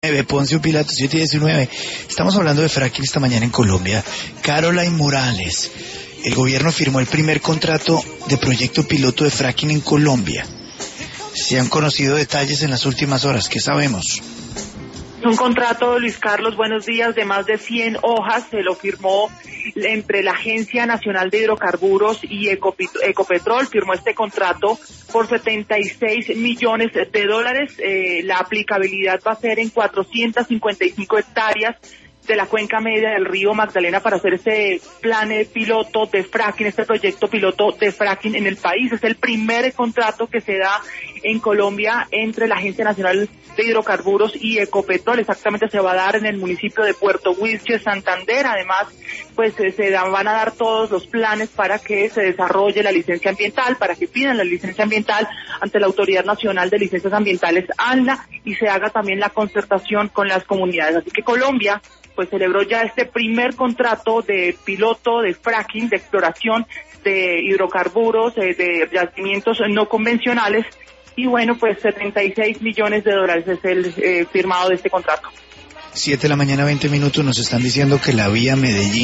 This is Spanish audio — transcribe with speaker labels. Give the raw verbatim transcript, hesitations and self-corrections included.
Speaker 1: Poncio Pilato, siete diecinueve. Estamos hablando de fracking esta mañana en Colombia. Caroline Morales, el gobierno firmó el primer contrato de proyecto piloto de fracking en Colombia. Se han conocido detalles en las últimas horas. ¿Qué sabemos?
Speaker 2: Un contrato, Luis Carlos, buenos días, de más de cien hojas, se lo firmó entre la Agencia Nacional de Hidrocarburos y Ecopetrol, firmó este contrato por setenta y seis millones de dólares, eh, la aplicabilidad va a ser en cuatrocientas cincuenta y cinco hectáreas de la cuenca media del río Magdalena para hacer este plan piloto de fracking, este proyecto piloto de fracking en el país. Es el primer contrato que se da en Colombia entre la Agencia Nacional de Hidrocarburos y Ecopetrol. Exactamente se va a dar en el municipio de Puerto Wilches, Santander. Además, pues se dan, van a dar todos los planes para que se desarrolle la licencia ambiental, para que pidan la licencia ambiental ante la Autoridad Nacional de Licencias Ambientales, ANLA, y se haga también la concertación con las comunidades. Así que Colombia pues celebró ya este primer contrato de piloto de fracking, de exploración de hidrocarburos, eh, de yacimientos no convencionales, y bueno, pues setenta y seis millones de dólares es el eh, firmado de este contrato.
Speaker 1: Siete de la mañana, veinte minutos, nos están diciendo que la vía Medellín